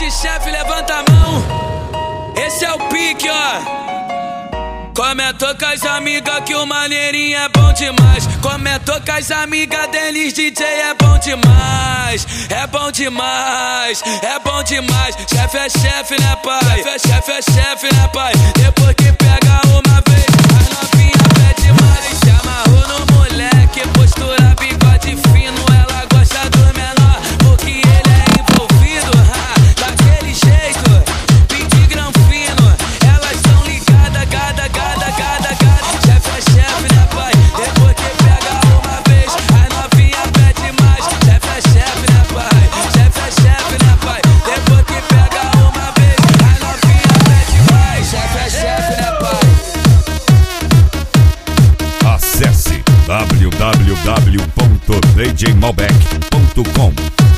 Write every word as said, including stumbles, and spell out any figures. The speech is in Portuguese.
de chefe, levanta a mão. Esse é o pique, ó. Comentou com as amigas que o maneirinho é bom demais. Comentou com as amigas deles, D J é bom demais. É bom demais, é bom demais. Chefe é chefe, né, pai? Chefe é chefe, é chefe, né, pai? Depois que pega uma vez, a novinha pede mais. Se amarrou no moleque, postura, bigode fino. Ela gosta do menor, porque ele é envolvido. Ha, daquele jeito, pinte granfino. Elas são ligadas, gada, gada, gada, gada. Chefe é chefe, né, pai? Depois que pega uma vez, a novinha pede mais. Chefe é chefe, né, pai? Chefe é chefe, né, pai? Depois que pega uma vez, a novinha pede mais. Chefe é chefe, né, pai? Acesse w w w ponto d j malbec ponto com.